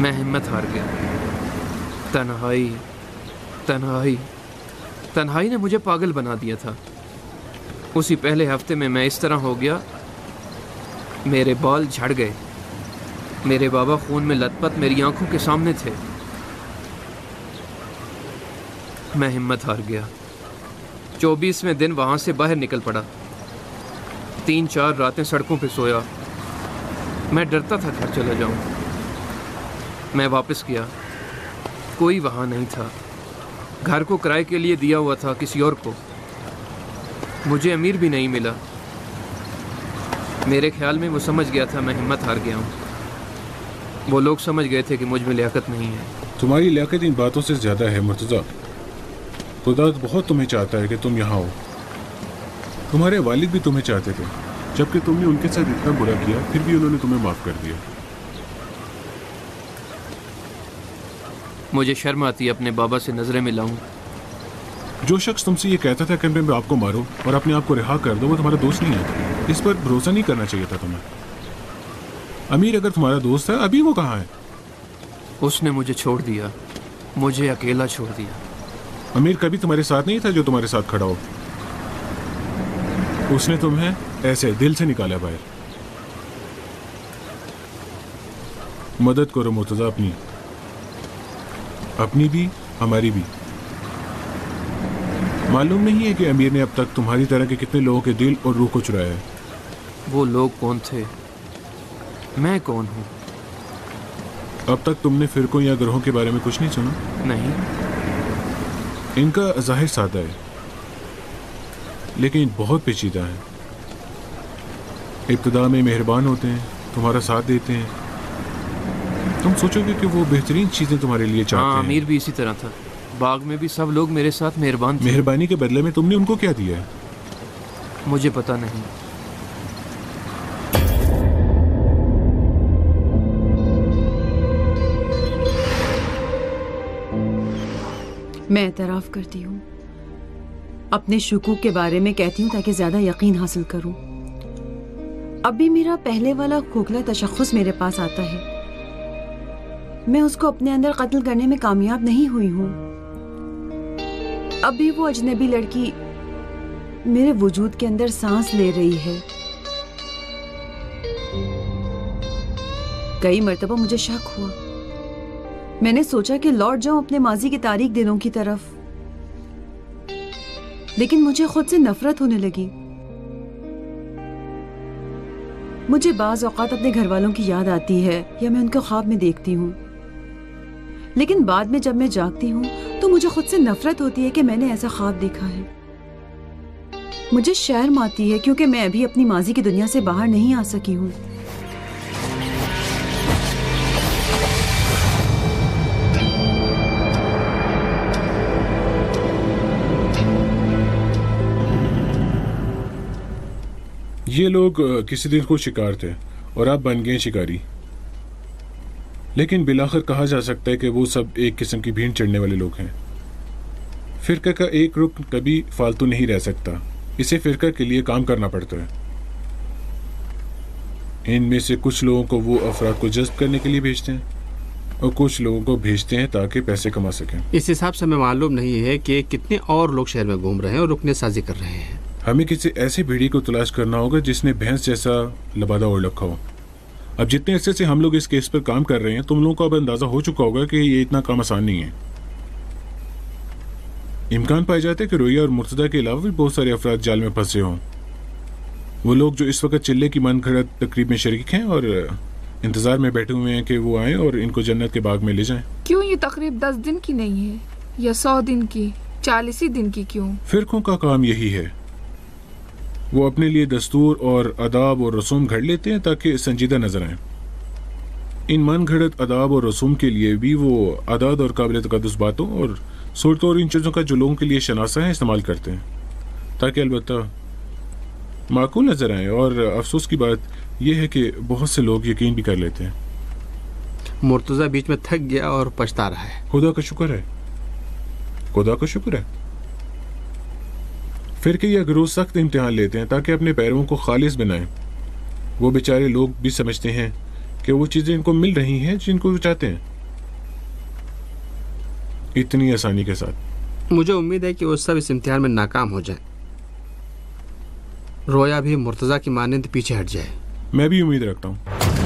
मैं हिम्मत हार गया। तन्हाई तन्हाई तन्हाई ने मुझे पागल बना दिया था। उसी पहले हफ्ते में मैं इस तरह हो गया, मेरे बाल झड़ गए, मेरे बाबा खून में लथपथ मेरी आंखों के सामने थे। मैं हिम्मत हार गया। 24वें दिन वहां से बाहर निकल पड़ा। 3-4 रातें सड़कों पे सोया। मैं डरता था घर चला जाऊं। मैं वापस गया, कोई वहां नहीं था। घर को किराए के लिए दिया हुआ था किसी और को। मुझे अमीर भी नहीं मिला। मेरे ख्याल में वो समझ गया था मैं हिम्मत हार गया हूँ। वो लोग समझ गए थे कि मुझ में लियाकत नहीं है। तुम्हारी लियाकत इन बातों से ज़्यादा है मुर्तज़ा। खुदा बहुत तुम्हें चाहता है कि तुम यहाँ हो। तुम्हारे वालिद भी तुम्हें चाहते थे, जबकि तुमने उनके साथ इतना बुरा किया, फिर भी उन्होंने तुम्हें माफ़ कर दिया। मुझे शर्म आती है अपने बाबा से नजरें मिलाऊं। जो शख्स तुमसे ये कहता था कैंपे में आपको मारो और अपने आप को रिहा कर दो, वो तुम्हारा दोस्त नहीं है। इस पर भरोसा नहीं करना चाहिए था तुम्हें। अमीर अगर तुम्हारा दोस्त है, अभी वो कहाँ है? उसने मुझे छोड़ दिया, मुझे अकेला छोड़ दिया। अमीर कभी तुम्हारे साथ नहीं था जो तुम्हारे साथ खड़ा हो। उसने तुम्हें ऐसे दिल से निकाला बाहर। मदद करो मुर्तज़ा, अपनी भी हमारी भी। मालूम नहीं है कि अमीर ने अब तक तुम्हारी तरह के कितने लोगों के दिल और रूह को चुराया है। वो लोग कौन थे? मैं कौन हूँ? अब तक तुमने फिरकों या ग्रोहों के बारे में कुछ नहीं सुना? नहीं। इनका ज़ाहिर सादा है, लेकिन बहुत पेचीदा है। इब्तिदा में मेहरबान होते हैं, तुम्हारा साथ देते हैं। तुम सोचोगे कि वो बेहतरीन चीज़ें तुम्हारे लिए चाहते हैं। अमीर भी इसी तरह था। बाग में भी सब लोग मेरे साथ मेहरबान थे। मेहरबानी के बदले में तुमने उनको क्या दिया है? मुझे पता नहीं। मैं एतराफ़ करती हूँ, अपने शुकूक के बारे में कहती हूँ ताकि ज़्यादा यकीन हासिल करूँ। अब भी मेरा पहले वाला खोखला तशख़्ख़ुस मेरे पास आता है। मैं उसको अपने अंदर कत्ल करने में कामयाब नहीं हुई हूँ। अब भी वो अजनबी लड़की मेरे वजूद के अंदर सांस ले रही है। कई मर्तबा मुझे शक हुआ। मैंने सोचा कि लौट जाऊं अपने माजी के तारीक दिनों की तरफ, लेकिन मुझे खुद से नफरत होने लगी। मुझे बाज़ औक़ात अपने घर वालों की याद आती है या मैं उनको ख्वाब में देखती हूँ, लेकिन बाद में जब मैं जागती हूँ तो मुझे खुद से नफरत होती है कि मैंने ऐसा ख्वाब देखा है। मुझे शर्म आती है क्योंकि मैं अभी अपनी माजी की दुनिया से बाहर नहीं आ सकी हूँ। ये लोग किसी दिन को शिकार थे और अब बन गए शिकारी। लेकिन बिलाखिर कहा जा सकता है कि वो सब एक किस्म की भीड़ चढ़ने वाले लोग हैं। फिरका का एक रुकन कभी फालतू नहीं रह सकता, इसे फिरका के लिए काम करना पड़ता है। इनमें से कुछ लोगों को वो अफराद को जज्ब करने के लिए भेजते हैं और कुछ लोगों को भेजते हैं ताकि पैसे कमा सकें। इस हिसाब से हमें मालूम नहीं है कि कितने और लोग शहर में घूम रहे हैं और रुकने साजी कर रहे हैं। हमें किसी ऐसी भीड़ी को तलाश करना होगा जिसने भैंस जैसा लबादा ओढ़ रखा हो। अब जितने अरसे से हम लोग इस केस पर काम कर रहे हैं, तुम लोगों को अब अंदाजा हो चुका होगा कि ये इतना काम आसान नहीं है। इम्कान पाए जाते हैं कि रोया और मुर्तज़ा के अलावा भी बहुत सारे अफराद जाल में फंसे हों। वो लोग जो इस वक्त चिल्ले की मन घड़त तकरीब में शरीक हैं और इंतजार में बैठे हुए हैं कि वो आए और इनको जन्नत के बाग में ले जाएं। क्यों ये तकरीब 10 दिन की नहीं है या 100 दिन की, 40 दिन की क्यों? फिरकों का काम यही है। वो अपने लिए दस्तूर और अदाब और रसूम घड़ लेते हैं ताकि संजीदा नजर आए। इन मन घड़त अदाब और रसूम के लिए भी वो आदाद और काबिल तकद्दुस बातों और सूरतों और इन चीज़ों का जो लोगों के लिए शनासा है इस्तेमाल करते हैं ताकि अलबत्ता माकूल नजर आए। और अफसोस की बात यह है कि बहुत से लोग यकीन भी कर लेते हैं। मुर्तज़ा बीच में थक गया और पछता रहा है। खुदा का शुक्र है, खुदा का शुक्र है। फिर के यह गिरोह सख्त इम्तिहान लेते हैं ताकि अपने पैरों को खालिस बनाएं। वो बेचारे लोग भी समझते हैं कि वो चीज़ें इनको मिल रही हैं जिनको वो चाहते हैं। इतनी आसानी के साथ। मुझे उम्मीद है कि वो सब इस इम्तिहान में नाकाम हो जाए, रोया भी मुर्तज़ा की मानंद पीछे हट जाए। मैं भी उम्मीद रखता हूँ।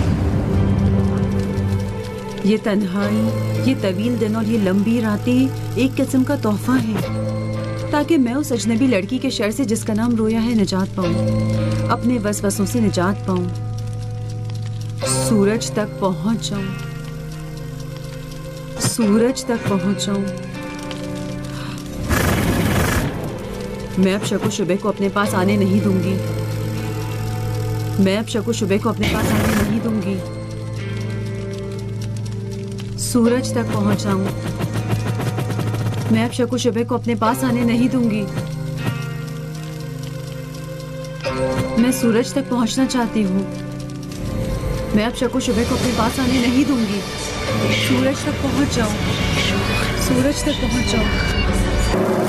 ये तन्हाई, ये तवील दिन और ये लंबी रातें एक किस्म का तोहफा है, ताकि मैं उस अजनबी लड़की के शर से जिसका नाम रोया है निजात पाऊं, अपने वसवसों से निजात पाऊं, सूरज तक पहुंच जाऊं, सूरज तक पहुंच जाऊं। मैं अब शको शुबे को अपने पास आने नहीं दूंगी, मैं अब शको शुबे को अपने पास आने नहीं दूंगी। सूरज तक पहुंच जाऊं, मैं अब शको शुबे को अपने पास आने नहीं दूंगी। मैं सूरज तक पहुंचना चाहती हूँ, मैं अब शको शुबे को अपने पास आने नहीं दूंगी। सूरज तक पहुंच जाऊं, सूरज तक पहुंच जाऊं।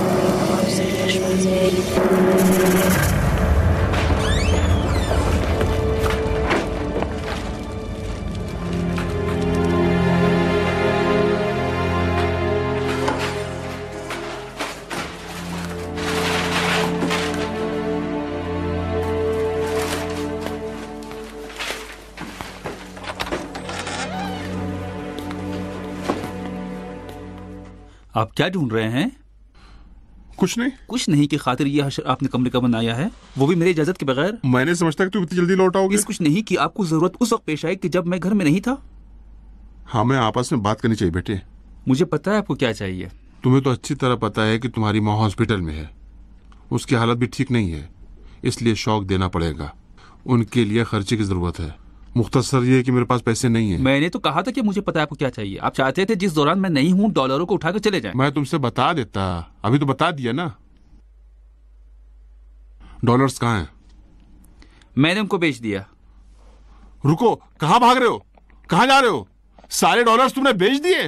आप क्या ढूंढ रहे हैं? कुछ नहीं की खातिर यह हशर आपने कमरे का बनाया है, वो भी मेरी इजाजत के बगैर। मैंने समझता कि तुम इतनी जल्दी लौट आओगे। इस कुछ नहीं कि आपको जरूरत उस वक्त पेश आई कि जब मैं घर में नहीं था। हमें आपस में बात करनी चाहिए बेटे। मुझे पता है आपको क्या चाहिए। तुम्हें तो अच्छी तरह पता है कि तुम्हारी माँ हॉस्पिटल में है, उसकी हालत भी ठीक नहीं है, इसलिए शौक देना पड़ेगा। उनके लिए खर्चे की जरूरत है। मुख्तसर ये कि मेरे पास पैसे नहीं है। मैंने तो कहा था कि मुझे पता है आपको क्या चाहिए। आप चाहते थे जिस दौरान मैं नहीं हूँ डॉलरों को उठाकर चले जाएं। मैं तुमसे बता देता, अभी तो बता दिया ना। डॉलर्स कहाँ हैं? मैंने उनको बेच दिया। रुको, कहाँ भाग रहे हो? कहाँ जा रहे हो? सारे डॉलर्स तुमने बेच दिए?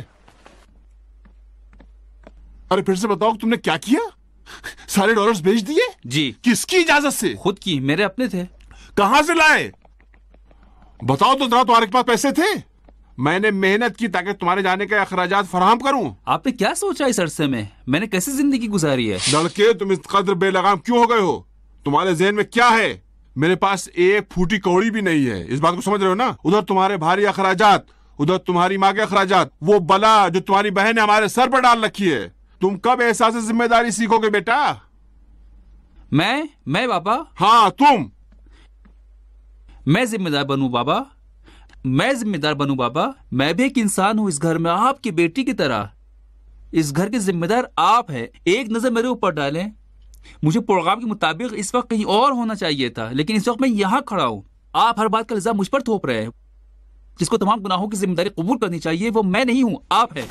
अरे फिर से बताओ तुमने क्या किया? सारे डॉलर्स बेच दिए? जी। किसकी इजाजत से? खुद की, मेरे अपने थे। कहां से लाए? बताओ तो जरा, तुम्हारे पास पैसे थे? मैंने मेहनत की ताकि तुम्हारे जाने के अखराजात फराहम करूं। आपने क्या सोचा इस अरसे में? मैंने कैसे जिंदगी गुजारी है? लड़के, तुम इस कदर बेलगाम क्यों हो गए हो? तुम्हारे ज़हन में क्या है? मेरे पास एक फूटी कौड़ी भी नहीं है, इस बात को समझ रहे हो ना? उधर तुम्हारे भारी अखराजात, उधर तुम्हारी माँ के अखराजात, वो बला जो तुम्हारी बहन ने हमारे सर पर डाल रखी है। तुम कब एहसास जिम्मेदारी सीखोगे बेटा? मैं बाबा? हाँ तुम। मैं जिम्मेदार बनूं बाबा? मैं जिम्मेदार बनूं बाबा? मैं भी एक इंसान हूं इस घर में, आपकी बेटी की तरह। इस घर के जिम्मेदार आप हैं। एक नजर मेरे ऊपर डालें। मुझे प्रोग्राम के मुताबिक इस वक्त कहीं और होना चाहिए था, लेकिन इस वक्त मैं यहाँ खड़ा हूँ। आप हर बात का इल्जाम मुझ पर थोप रहे हैं। जिसको तमाम गुनाहों की जिम्मेदारी कबूल करनी चाहिए वो मैं नहीं हूँ, आप हैं।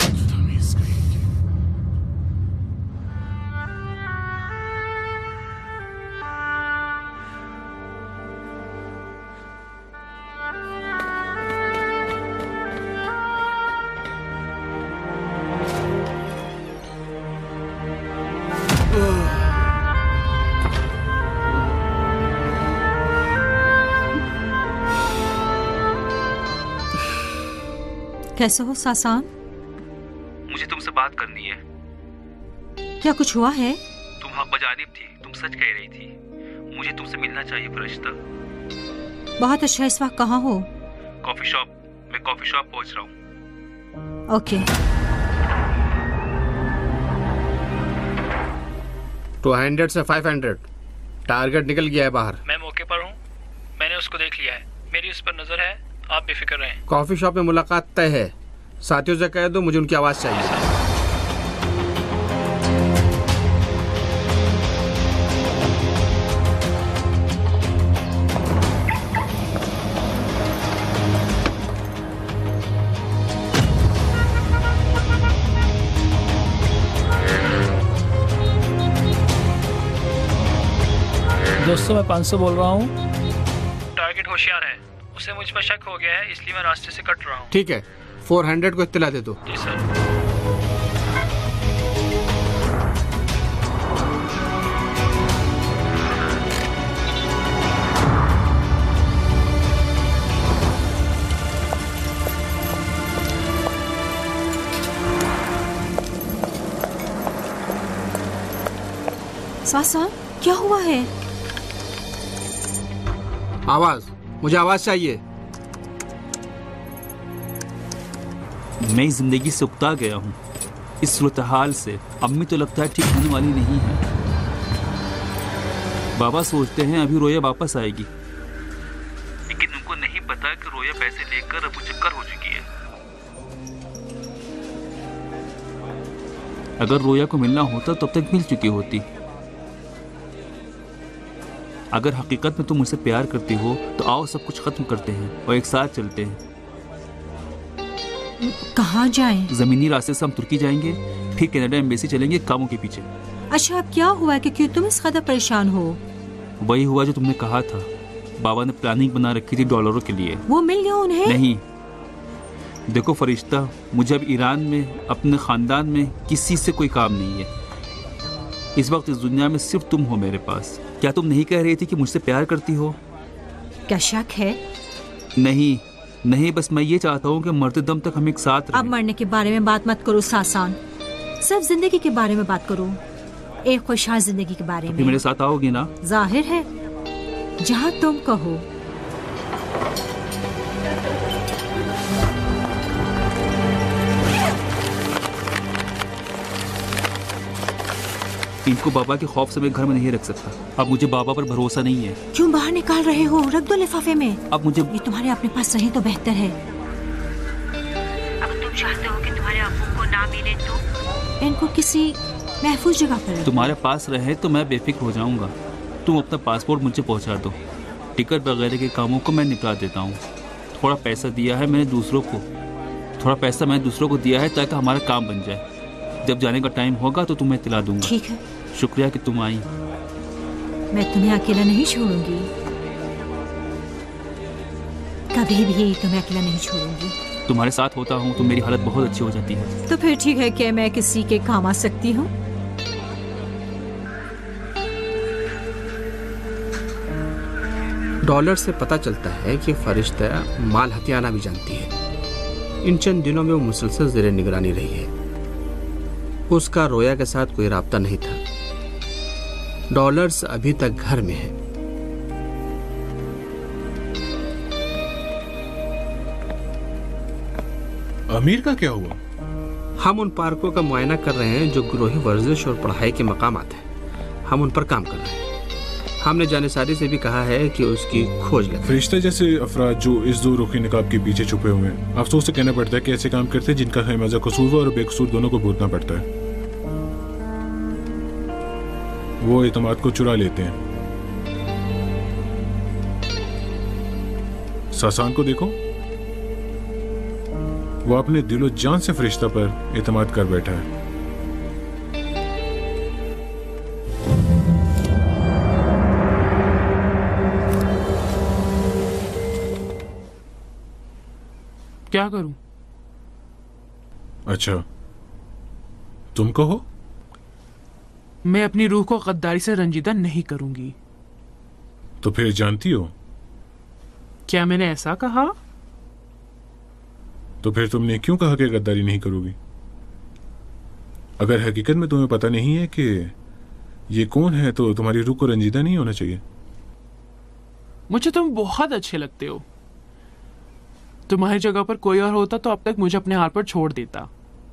कैसे हो सासान? मुझे तुमसे बात करनी है। क्या कुछ हुआ है? तुम हक बजानिब थी, तुम सच कह रही थी। मुझे तुमसे मिलना चाहिए फरिश्ता। बहुत अच्छा। इस वक्त कहाँ हो? Coffee shop. मैं कॉफी शॉप पहुंच रहा हूँ। ओके। 200 से 500 टारगेट निकल गया है बाहर। मैं मौके पर हूँ, मैंने उसको देख लिया है, मेरी उस पर नजर है, आप बेफिक्र रहें। कॉफी शॉप में मुलाकात तय है। साथियों से कह दो मुझे उनकी आवाज चाहिए। दोस्तों, मैं 500 बोल रहा हूँ। टारगेट होशियार है, उसे मुझ पर शक हो गया है, इसलिए मैं रास्ते से कट रहा हूँ। ठीक है, 400 को इत्तला दे दो। जी सर। सासान, क्या हुआ है? आवाज, मुझे आवाज चाहिए। मैं जिंदगी से उकता गया हूँ इस सूरत हाल से। अम्मी तो लगता है ठीक होने वाली नहीं है। बाबा सोचते हैं अभी रोया वापस आएगी, लेकिन उनको नहीं पता कि रोया पैसे लेकर अब चक्कर हो चुकी है। अगर रोया को मिलना होता तब तक मिल चुकी होती। अगर हकीकत में तुम मुझसे प्यार करती हो तो आओ सब कुछ खत्म करते हैं और एक साथ चलते हैं। कहाँ जाएं? जमीनी रास्ते से हम तुर्की जाएंगे, फिर कनाडा एम्बेसी चलेंगे कामों के पीछे। अच्छा, अब क्या हुआ कि क्यों तुम इस कदर परेशान हो? वही हुआ जो तुमने कहा था। बाबा ने प्लानिंग बना रखी थी डॉलरों के लिए। वो मिल गया उन्हें? नहीं। देखो फरिश्ता, मुझे अब ईरान में अपने खानदान में किसी से कोई काम नहीं है। इस वक्त इस दुनिया में सिर्फ तुम हो मेरे पास। क्या तुम नहीं कह रही थी कि मुझसे प्यार करती हो? क्या शक है? नहीं नहीं, बस मैं ये चाहता हूँ कि मरते दम तक हम एक साथ रहें। अब मरने के बारे में बात मत करो सासान, सिर्फ जिंदगी के बारे में बात करो, एक खुशहाल जिंदगी के बारे में। मेरे साथ आओगी ना? जाहिर है, जहाँ तुम कहो। इनको बाबा के खौफ से मैं घर में नहीं रख सकता। अब मुझे बाबा पर भरोसा नहीं है। क्यों बाहर निकाल रहे हो? रख दो लिफाफे में। अब मुझे ये तुम्हारे अपने पास रहे तो बेहतर है। अगर तुम चाहते हो कि तुम्हारे अब्बू को ना मिले तो इनको किसी महफूज जगह पर। तुम्हारे पास रहे तो मैं बेफिक्र हो जाऊंगा। तुम अपना पासपोर्ट मुझे पहुंचा दो, टिकट वगैरह के कामों को मैं निपटा देता हूँ। थोड़ा पैसा दिया है मैंने दूसरों को दिया है ताकि हमारा काम बन जाए। जब जाने का टाइम होगा तो तुम्हें इत्तला दूंगा। ठीक है, शुक्रिया कि तुम आई। मैं तुम्हें अकेला नहीं छोड़ूंगी, कभी भी तुम्हें अकेला नहीं छोड़ूंगी। तुम्हारे साथ होता हूँ तो मेरी हालत बहुत अच्छी हो जाती है। तो फिर ठीक है, क्या मैं किसी के काम आ सकती हूँ? डॉलर से पता चलता है कि फरिश्ता माल हथियाना भी जानती है। इन चंद दिनों में वो मुसलसल ज़ेरे निगरानी रही है। उसका रोया के साथ कोई राब्ता नहीं था। डॉलर्स अभी तक घर में है। अमीर का क्या हुआ? हम उन पार्कों का मुआयना कर रहे हैं जो ग्रोही वर्जिश और पढ़ाई के मकामात हैं। हम उन पर काम कर रहे हैं। हमने जानिसारी से भी कहा है कि उसकी खोज लगे। फरिश्ता जैसे अफराद जो इस दो रुखी निकाब के पीछे छुपे हुए हैं, अफसोस से कहना पड़ता है कि ऐसे काम करते हैं जिनका खैमजा कसूरवार और बेकसूर दोनों को भुगतना पड़ता है। वो एतमाद को चुरा लेते हैं। सासान को देखो, वो अपने दिलो जान से फरिश्ता पर एतमाद कर बैठा है। क्या करूं? अच्छा, तुम कहो। मैं अपनी रूह को गद्दारी से रंजीदा नहीं करूंगी। तो फिर जानती हो? क्या मैंने ऐसा कहा? तो फिर तुमने क्यों कहा कि गद्दारी नहीं करोगी? अगर हकीकत में तुम्हें पता नहीं है कि ये कौन है तो तुम्हारी रूह को रंजीदा नहीं होना चाहिए। मुझे तुम बहुत अच्छे लगते हो। तुम्हारी जगह पर कोई और होता तो अब तक मुझे अपने हाथ पर छोड़ देता,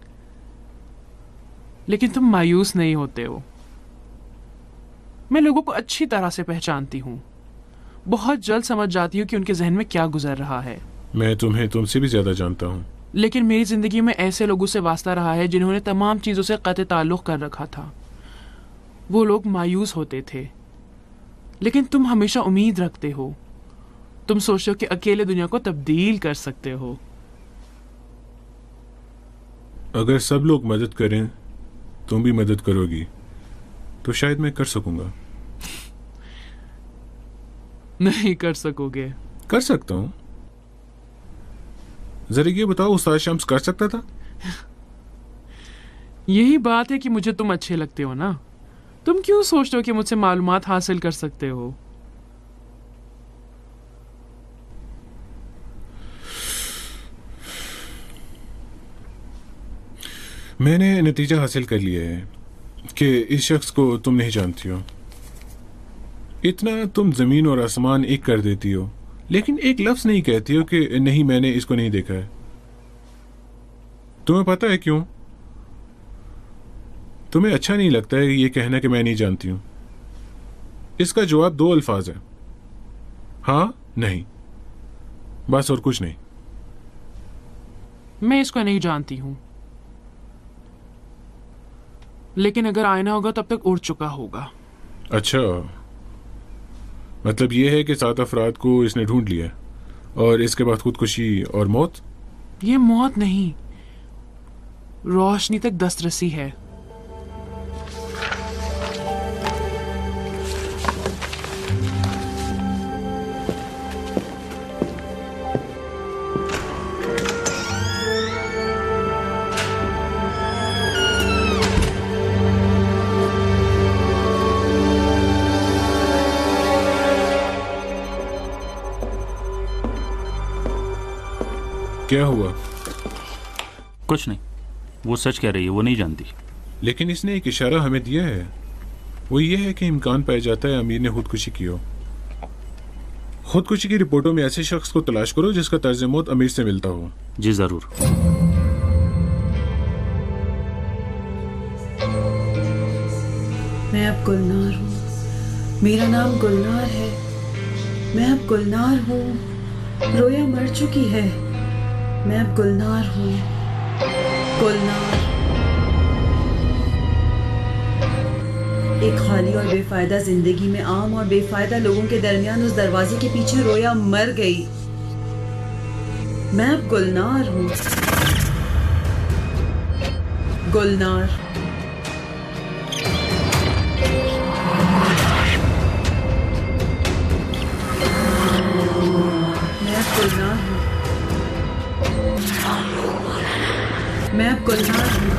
लेकिन तुम मायूस नहीं होते हो। मैं लोगों को अच्छी तरह से पहचानती हूँ। बहुत जल्द समझ जाती हूँ कि उनके जहन में क्या गुजर रहा है। मैं तुम्हें तुमसे भी ज्यादा जानता हूँ। लेकिन मेरी जिंदगी में ऐसे लोगों से वास्ता रहा है जिन्होंने तमाम चीजों से क़त्अ ताल्लुक़ कर रखा था। वो लोग मायूस होते थे, लेकिन तुम हमेशा उम्मीद रखते हो। तुम सोचते हो कि अकेले दुनिया को तब्दील कर सकते हो। अगर सब लोग मदद करें, तुम भी मदद करोगी तो शायद मैं कर सकूंगा। नहीं कर सकोगे। कर सकता हूं। जरा ये बताओ, उस्ताद शम्स कर सकता था? यही बात है कि मुझे तुम अच्छे लगते हो ना। तुम क्यों सोचते हो कि मुझसे मालूमात हासिल कर सकते हो? मैंने नतीजा हासिल कर लिया है कि इस शख्स को तुम नहीं जानती हो। इतना तुम जमीन और आसमान एक कर देती हो, लेकिन एक लफ्ज नहीं कहती हो कि नहीं मैंने इसको नहीं देखा है। तुम्हें पता है क्यों? तुम्हें अच्छा नहीं लगता है ये कहना कि मैं नहीं जानती हूं। इसका जवाब 2 अल्फाज है, हाँ नहीं, बस और कुछ नहीं। मैं इसको नहीं जानती हूं, लेकिन अगर आईना होगा तब तक उड़ चुका होगा। अच्छा, मतलब यह है कि 7 अफराद को इसने ढूंढ लिया और इसके बाद खुदकुशी और मौत। ये मौत नहीं, रोशनी तक दस्तरसी है। क्या हुआ? कुछ नहीं, वो सच कह रही है, वो नहीं जानती। लेकिन इसने एक इशारा हमें दिया है, वो ये है कि इम्कान पाया जाता है अमीर ने खुदकुशी की हो। खुदकुशी की रिपोर्टों में ऐसे शख्स को तलाश करो जिसका तर्ज मौत अमीर से मिलता हो। जी जरूर। मैं अब गुलनार हूँ, मेरा नाम गुलनार है। मैं अब गुलनार हूँ, रोया मर चुकी है। मैं अब गुलनार हूँ, गुलनार। एक खाली और बेफायदा जिंदगी में आम और बेफायदा लोगों के दरमियान उस दरवाजे के पीछे रोया मर गई। मैं अब गुलनार हूँ, गुलनार। मैं अब गुलनार हूँ, मैं अब गुलनार हूँ।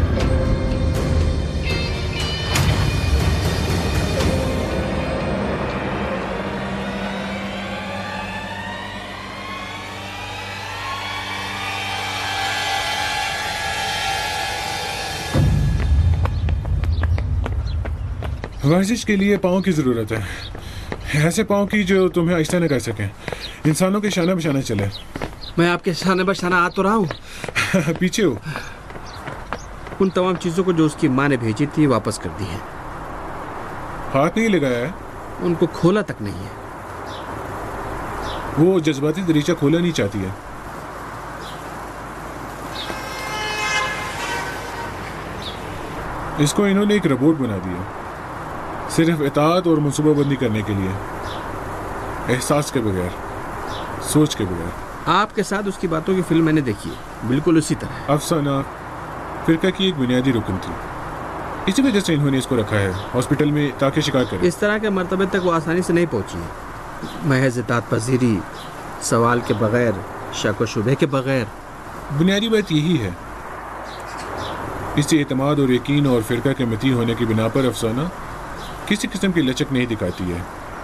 वर्जिश के लिए पाँव की जरूरत है, ऐसे पाँव की जो तुम्हें आहिस्ता न कर सकें, इंसानों के शाना बशाना चले। मैं आपके शाना बशाना आ तो रहा हूँ। पीछे हो। उन तमाम चीजों को जो उसकी माँ ने भेजी थी वापस कर दी है। हाथ नहीं लगाया है? उनको खोला तक नहीं है। वो जज्बाती दरीचा खोला नहीं चाहती है। इसको इन्होंने एक रोबोट बना दिया, सिर्फ इताअत और मंसूबाबंदी करने के लिए, एहसास के बगैर, सोच के बगैर। आपके साथ उसकी बातों की फिल्म मैंने देखी है, बिल्कुल उसी तरह। अफसाना फिरका की एक बुनियादी रुकन थी, इसी वजह से इन्होंने इसको रखा है हॉस्पिटल में ताकि शिकार करे। इस तरह के मर्तबे तक वो आसानी से नहीं पहुंची है। महज इताअत पजीरी, सवाल के बगैर, शक व शुबे के बगैर। बुनियादी बात यही है। इससे एतमाद और यकीन और फिरका के मती होने की बिना पर अफसाना किसी किस्म की लचक नहीं दिखाती है।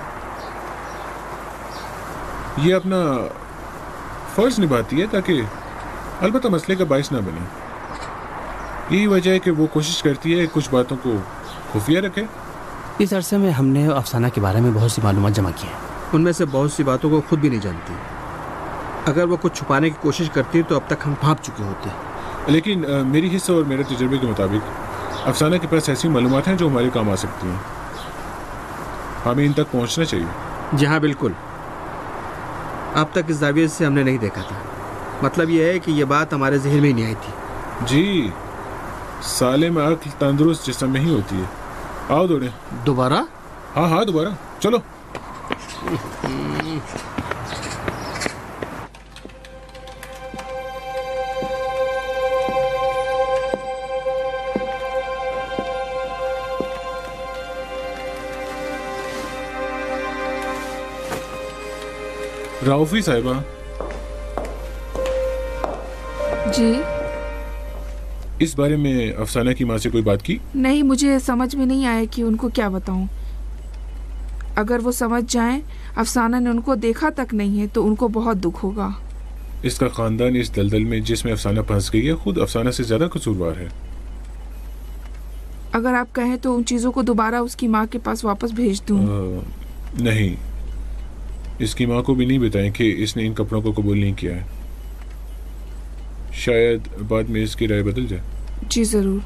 ये अपना फर्ज निभाती है ताकि अलबत्ता मसले का बाइस ना बने। यही वजह है कि वो कोशिश करती है कुछ बातों को खुफिया रखे। इस अरसे में हमने अफसाना के बारे में बहुत सी मालूमात जमा की है। उनमें से बहुत सी बातों को खुद भी नहीं जानती। अगर वो कुछ छुपाने की कोशिश करती तो अब तक हम भाप चुके होते। लेकिन मेरी हिस्सा और मेरे तजुर्बे के मुताबिक अफसाना के पास ऐसी मालूमात हैं जो हमारे काम आ सकती हैं। हमें इन तक पहुंचना चाहिए। जी हाँ, बिल्कुल। अब तक इस जाविये से हमने नहीं देखा था। मतलब यह है कि यह बात हमारे जहन में ही नहीं आई थी। जी, सालिम अक्ल तंदुरुस्त जिस्म में ही होती है। आओ दौड़े। दोबारा? हाँ हाँ, दोबारा चलो। राउफी साहिबा जी, इस बारे में अफसाना की माँ से कोई बात की? नहीं, मुझे समझ में नहीं आया कि उनको क्या बताऊं। अगर वो समझ जाएं अफसाना ने उनको देखा तक नहीं है तो उनको बहुत दुख होगा। इसका खानदान इस दलदल में जिसमें अफसाना फंस गई है खुद अफसाना से ज्यादा कसूरवार है। अगर आप कहें तो उन चीजों को दोबारा उसकी माँ के पास वापस भेज दूं। नहीं, इसकी माँ को भी नहीं बताएं कि इसने इन कपड़ों को कबूल नहीं किया है। शायद बाद में इसकी राय बदल जाए। जी जरूर।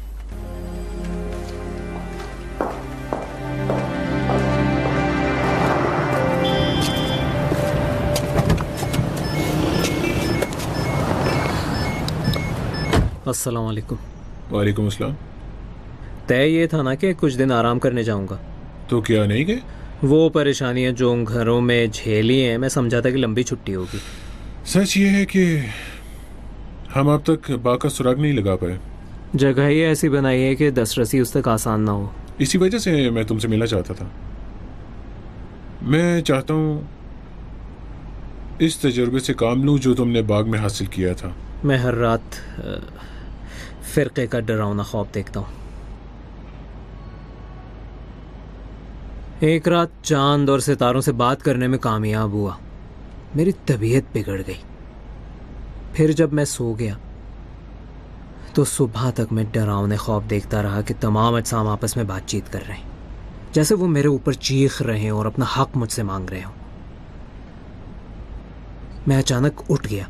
अस्सलाम वालेकुम। वालेकुम अस्सलाम। तय ये था ना कि कुछ दिन आराम करने जाऊंगा। तो क्या नहीं गए? वो परेशानियां जो उन घरों में झेली हैं, मैं समझा था कि लंबी छुट्टी होगी। सच ये है कि हम अब तक बा का सुराग नहीं लगा पाए। जगह ही ऐसी बनाई है कि दस्तरसी उस तक आसान ना हो। इसी वजह से मैं तुमसे मिलना चाहता था। मैं चाहता हूँ इस तजुर्बे से काम लूँ जो तुमने बाग में हासिल किया था। मैं हर रात फिरके का डरावना ख्वाब देखता हूँ। एक रात चांद और सितारों से बात करने में कामयाब हुआ। मेरी तबीयत बिगड़ गई। फिर जब मैं सो गया तो सुबह तक मैं डरावने ख्वाब देखता रहा कि तमाम अजसाम आपस में बातचीत कर रहे हैं, जैसे वो मेरे ऊपर चीख रहे हैं और अपना हक मुझसे मांग रहे हों। मैं अचानक उठ गया।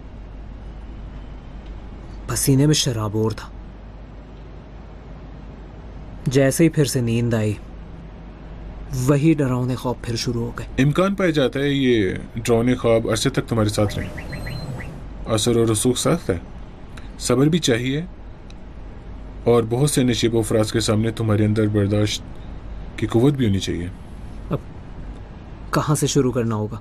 पसीने में शराबोर था। जैसे ही फिर से नींद आई, वही डरावने ख्वाब फिर शुरू हो गए। इम्कान पाया जाता है ये डरावने ख्वाब अरसे तक तुम्हारे साथ रहे। असर और रसूख सख्त है, सब्र भी चाहिए, और बहुत से नशीब व फराज के सामने तुम्हारे अंदर बर्दाश्त की कुव्वत भी होनी चाहिए। अब कहाँ से शुरू करना होगा?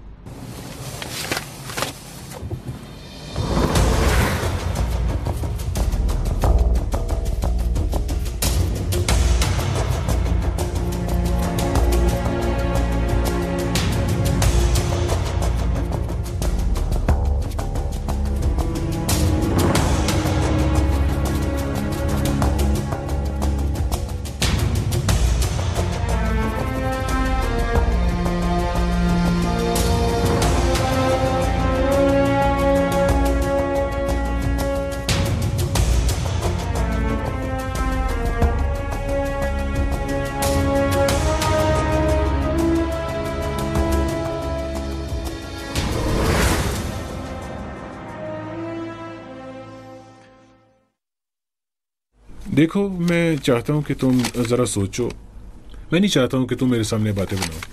देखो, मैं चाहता हूं कि तुम जरा सोचो। मैं नहीं चाहता हूं कि तुम मेरे सामने बातें बनाओ।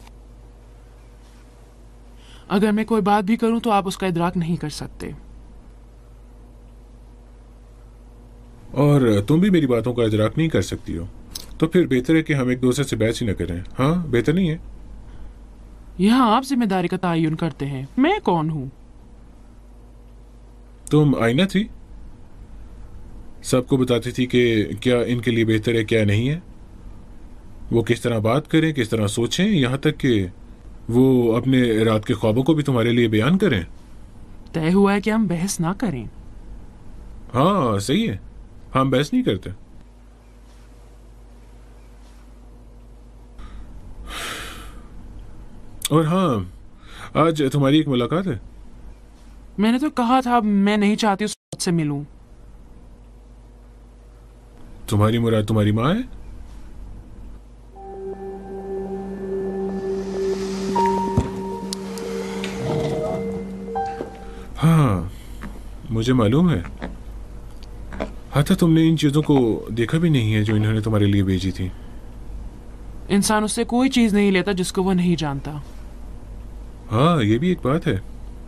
अगर मैं कोई बात भी करूं तो आप उसका इदराक नहीं कर सकते। और तुम भी मेरी बातों का इदराक नहीं कर सकती हो। तो फिर बेहतर है कि हम एक दूसरे से बहस ही न करें। हाँ, बेहतर नहीं है? यहाँ आप जिम्मेदारी का तयन करते हैं। मैं कौन हूँ? तुम आईना थी, सबको बताती थी कि क्या इनके लिए बेहतर है क्या नहीं है, वो किस तरह बात करें, किस तरह सोचें, यहाँ तक कि वो अपने रात के ख्वाबों को भी तुम्हारे लिए बयान करें। तय हुआ है कि हम बहस ना करें। हाँ सही है, हम बहस नहीं करते। और हाँ, आज तुम्हारी एक मुलाकात है। मैंने तो कहा था मैं नहीं चाहती उस से मिलूं। तुम्हारी मुराद तुम्हारी माँ है? हाँ, मुझे मालूम है। हाथा तुमने इन चीजों को देखा भी नहीं है जो इन्होंने तुम्हारे लिए भेजी थी। इंसान उससे कोई चीज नहीं लेता जिसको वो नहीं जानता। हाँ, ये भी एक बात है।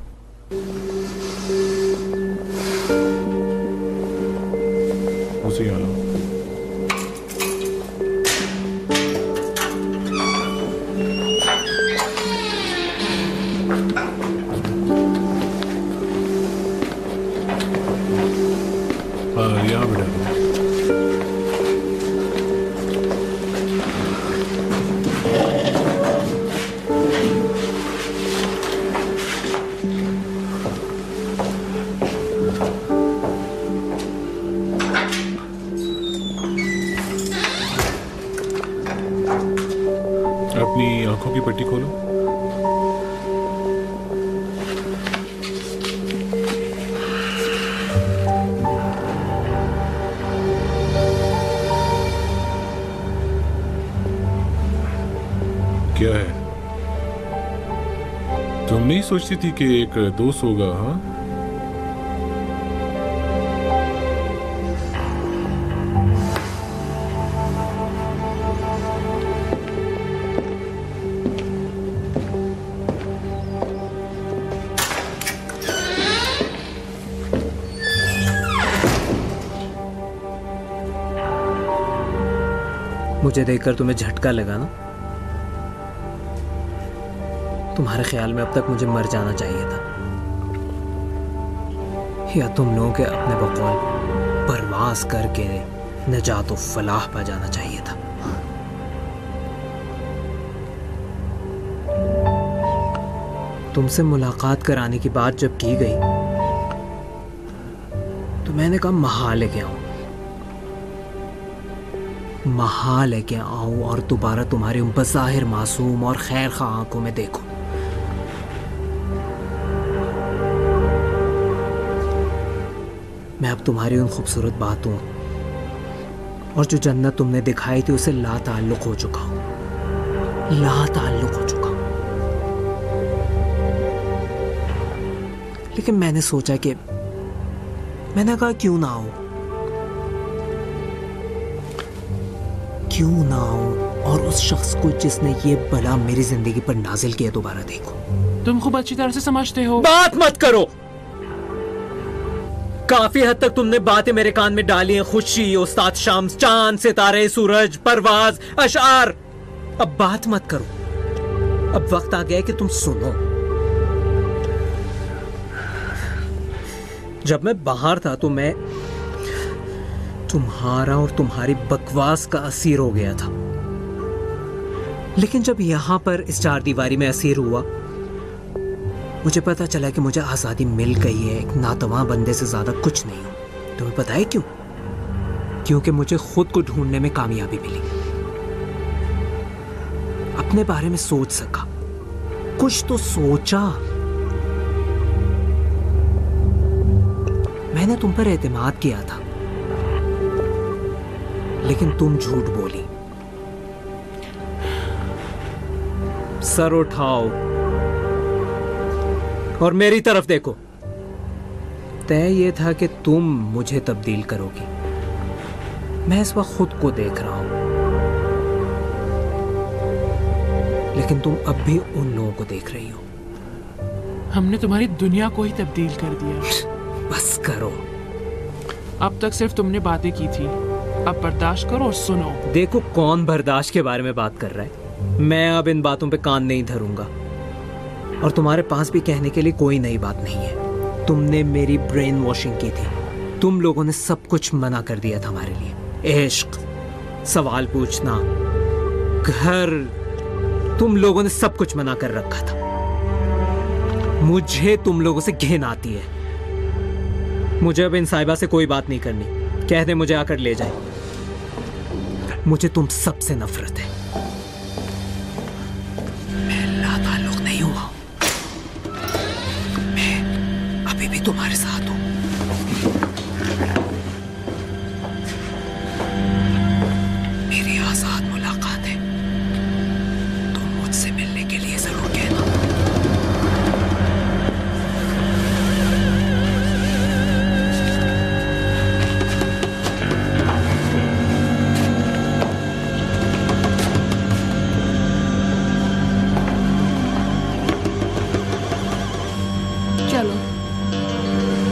उसे यहाँ बिठा दो। अपनी आंखों की पट्टी खोलो। क्या है? तुम नहीं सोचती थी कि एक दोस्त होगा? हाँ, मुझे देखकर तुम्हें झटका लगा ना? तुम्हारे ख्याल में अब तक मुझे मर जाना चाहिए था, या तुम लोगों के अपने बकौल परवास करके नजात व फलाह पा जाना चाहिए था। तुमसे मुलाकात कराने की बात जब की गई तो मैंने कहा महाल लेके आऊं, महाल लेके आऊं और दोबारा तुम्हारे उन बज़ाहिर मासूम और खैर खा आंखों में देखूं। मैं अब तुम्हारी उन खूबसूरत बातों और जो जन्नत तुमने दिखाई थी उसे ला ताल्लुक हो चुका हूं, ला ताल्लुक हो चुका हूं। लेकिन मैंने सोचा कि मैंने कहा क्यों ना आऊं, क्यों ना आऊं और उस शख्स को जिसने ये बला मेरी जिंदगी पर नाजिल किया दोबारा देखो। तुम खूब अच्छी तरह से समझते हो। बात मत करो, काफी हद तक तुमने बातें मेरे कान में डाली हैं। खुशी, उस्ताद शाम्स, चांद, सितारे, सूरज, परवाज, अशआर। अब बात मत करो, अब वक्त आ गया है कि तुम सुनो। जब मैं बाहर था तो मैं तुम्हारा और तुम्हारी बकवास का असीर हो गया था, लेकिन जब यहां पर इस चार दीवारी में असीर हुआ मुझे पता चला कि मुझे आजादी मिल गई है। एक नातवा बंदे से ज्यादा कुछ नहीं हूं। तुम्हें पता है क्यों? क्योंकि मुझे खुद को ढूंढने में कामयाबी मिली, अपने बारे में सोच सका, कुछ तो सोचा। मैंने तुम पर एतमाद किया था लेकिन तुम झूठ बोली। सर उठाओ और मेरी तरफ देखो। तय ये था कि तुम मुझे तब्दील करोगी। मैं इस वक्त खुद को देख रहा हूं, लेकिन तुम अब भी उन लोगों को देख रही हो। हमने तुम्हारी दुनिया को ही तब्दील कर दिया। बस करो, अब तक सिर्फ तुमने बातें की थी, अब बर्दाश्त करो और सुनो। देखो कौन बर्दाश्त के बारे में बात कर रहा है। मैं अब इन बातों पे कान नहीं धरूंगा और तुम्हारे पास भी कहने के लिए कोई नई बात नहीं है। तुमने मेरी ब्रेन वॉशिंग की थी, तुम लोगों ने सब कुछ मना कर दिया था हमारे लिए। इश्क, सवाल पूछना, घर, तुम लोगों ने सब कुछ मना कर रखा था। मुझे तुम लोगों से घिन आती है। मुझे अब इन साहिबा से कोई बात नहीं करनी। कह दे मुझे आकर ले जाए। मुझे तुम सबसे नफरत है। मैं लाताल्लुक नहीं हुआ, मैं अभी भी तुम्हारे साथ हूं। मेरी आजाद मुलाकात है, तुम मुझसे मिलने के लिए जरूर कहना। चलो।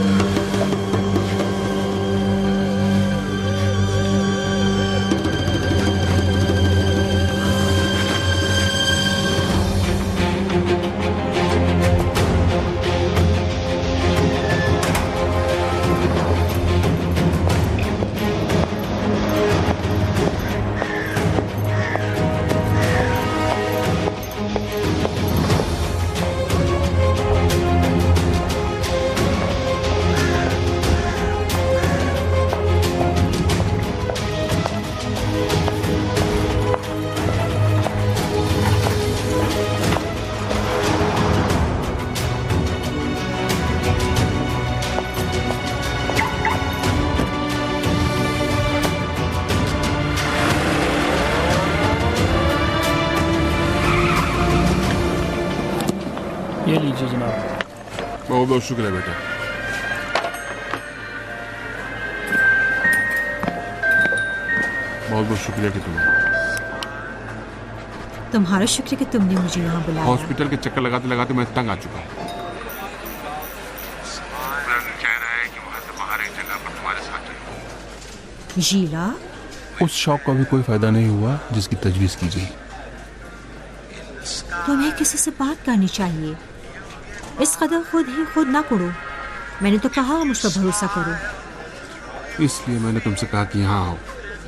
ये लीजिए जनाब। बहुत बहुत शुक्रिया बेटा। बहुत बहुत शुक्रिया कि तुम्हारा शुक्र कि तुमने मुझे यहाँ बुलाया। हॉस्पिटल के चक्कर लगाते लगाते मैं तंग आ चुका हूँ। कह रहा है कि वहाँ से बाहर एक जगह पर तुम्हारे साथ जाऊँ। शीला, उस शौक का भी कोई फायदा नहीं हुआ जिसकी तजवीज की गई। तुम्हें किसी से बात करनी चाहिए। इस कदर खुद ना करो। मैंने तो कहा मुझ पर भरोसा करो। इसलिए मैंने तुमसे कहा कि यहाँ आओ।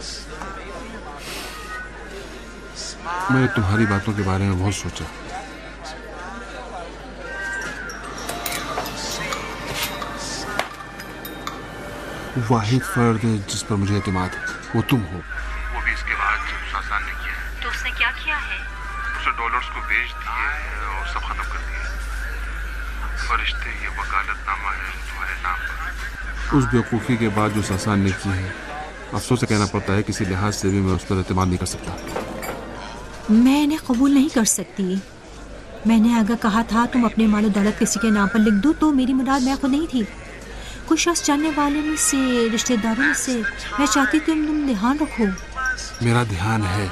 मैंने तुम्हारी बातों के बारे में बहुत सोचा। वाहिद फर्द जिस पर मुझे एतमाद है वो तुम हो। वो भी इसके बाद जब सासान ने किया है। तो उसने क्या किया है? उसने डॉलर्स को बेच दिए और सब खत्म कर दिया। फरिश्ते ये वकालतनामा है तुम्हारे नाम पर। उस बेवकूफ़ी के बाद जो सासान ने की है, अफसोस से कहना पड़ता है किसी लिहाज से भी मैं उस पर एतमाद नहीं कर सकता। मैं इन्हें कबूल नहीं कर सकती। मैंने अगर कहा था तुम अपने मालो दौलत किसी के नाम पर लिख दो तो मेरी मुराद मैं खुद नहीं थी। कुछ शख्स जानने वाले में से, रिश्तेदारों में से। मैं चाहती तुम ध्यान रखो। मेरा ध्यान है,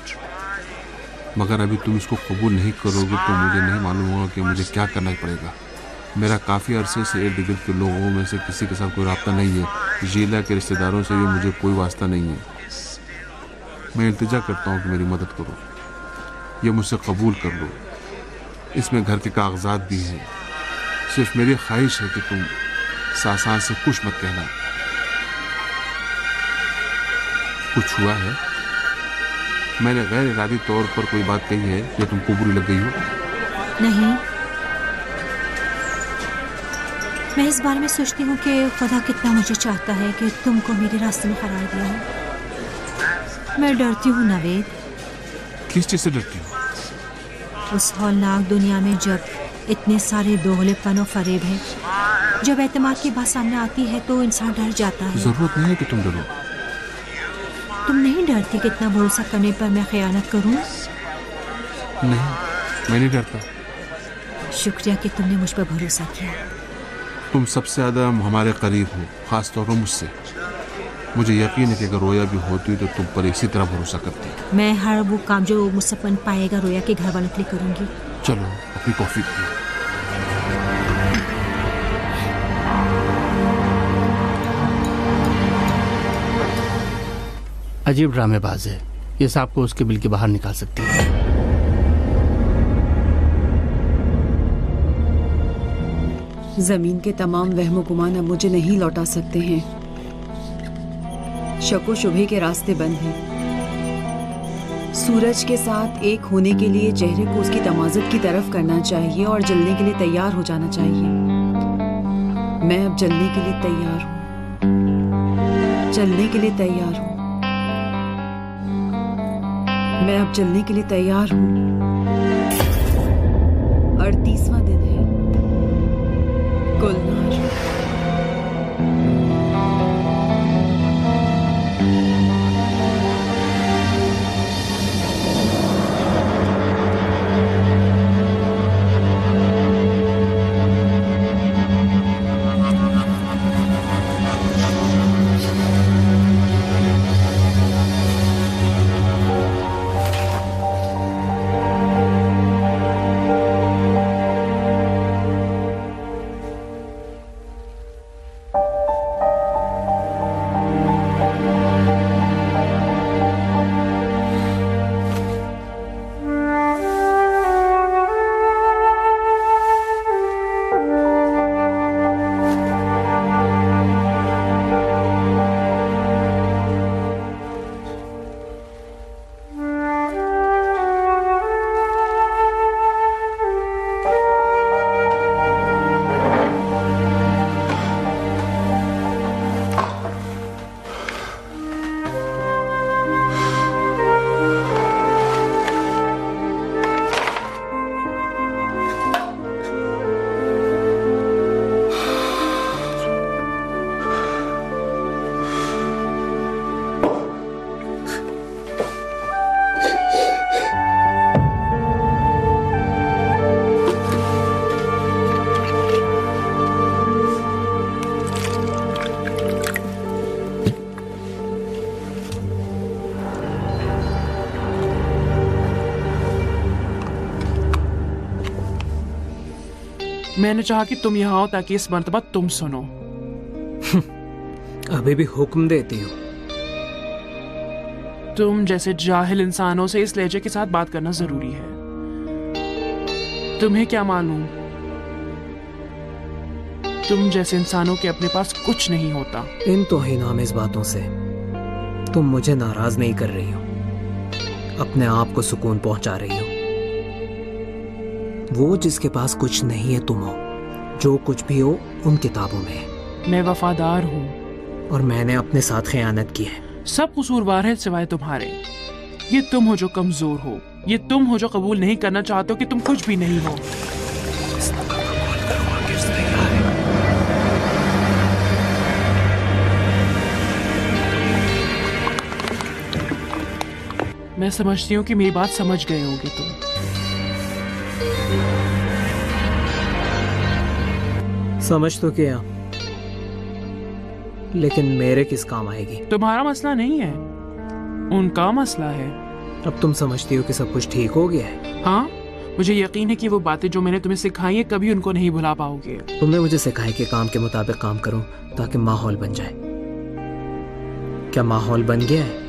मगर अभी तुम इसको कबूल नहीं करोगे तो मुझे नहीं मालूम होगा कि मुझे क्या करना पड़ेगा। मेरा काफ़ी अरसे से इर्द गिर्द के लोगों में से किसी के साथ कोई राब्ता नहीं है। शीला के रिश्तेदारों से भी मुझे कोई वास्ता नहीं है। मैं इल्तिजा करता हूँ कि मेरी मदद करो। ये मुझसे कबूल कर लो। इसमें घर के कागजात भी हैं। सिर्फ मेरी ख्वाहिश है कि तुम सासान से कुछ मत कहना। कुछ हुआ है? मैंने गैर इरादी तौर पर कोई बात कही है या तुमको बुरी लग गई हो? नहीं, मैं इस बारे में सोचती हूँ कि खुदा कितना मुझे चाहता है कि तुमको मेरे रास्ते में करार दिया है। मैं डरती हूँ नवेद। किस चीज़ से डरती हो? उस हौलनाक दुनिया में जब इतने सारे दोगलेपन और फरेब है, जब एतमाद की बात सामने आती है तो इंसान डर जाता है। जरूरत नहीं है कि तुम डरो। तुम नहीं डरती कि इतना भरोसा करने पर मैं खयानत करूं? नहीं, मैं नहीं डरता। शुक्रिया कि तुमने मुझ पर भरोसा किया। तुम सबसे ज्यादा हमारे करीब हो, खास तौर पर मुझसे। मुझे यकीन है कि अगर रोया भी होती तो तुम पर इसी तरह भरोसा करती। मैं हर वो काम जो मुझसे बन पाएगा रोया के घर वालों के लिए करूंगी। चलो अपनी कॉफी पियो। अजीब ड्रामेबाज है ये, सांप को उसके बिल के बाहर निकाल सकती है। जमीन के तमाम वहमो गुमान अब मुझे नहीं लौटा सकते हैं। शको शुभे के रास्ते बंद हैं। सूरज के साथ एक होने के लिए चेहरे को उसकी तमाज़त की तरफ करना चाहिए और जलने के लिए तैयार हो जाना चाहिए। मैं अब जलने के लिए तैयार हूँ, चलने के लिए तैयार हूँ। मैं अब चलने के लिए तैयार हूँ। 38वां दिन है। गुलनार। मैंने चाहा कि तुम यहाँ हो ताकि इस मर्तबा तुम सुनो। अभी भी हुक्म देती हो? तुम जैसे जाहिल इंसानों से इस लहजे के साथ बात करना जरूरी है। तुम्हें क्या मालूम, तुम जैसे इंसानों के अपने पास कुछ नहीं होता। इन तौहीनामेज़ बातों से तुम मुझे नाराज नहीं कर रही हो, अपने आप को सुकून पहुंचा रही हो। वो जिसके पास कुछ नहीं है तुम हो, जो कुछ भी हो उन किताबों में है। मैं वफादार हूँ और मैंने अपने साथ खयानत की है। सब कसूरवार है सिवाय तुम्हारे। ये तुम हो जो कमजोर हो, ये तुम हो जो कबूल नहीं करना चाहते हो कि तुम कुछ भी नहीं हो। मैं समझती हूँ कि मेरी बात समझ गए होगे तुम। समझ तो किया, लेकिन मेरे किस काम आएगी? तुम्हारा मसला नहीं है, उनका मसला है। अब तुम समझती हो कि सब कुछ ठीक हो गया है? हाँ, मुझे यकीन है कि वो बातें जो मैंने तुम्हें सिखाई है कभी उनको नहीं भुला पाओगे। तुमने मुझे सिखाया कि काम के मुताबिक काम करूं ताकि माहौल बन जाए। क्या माहौल बन गया है?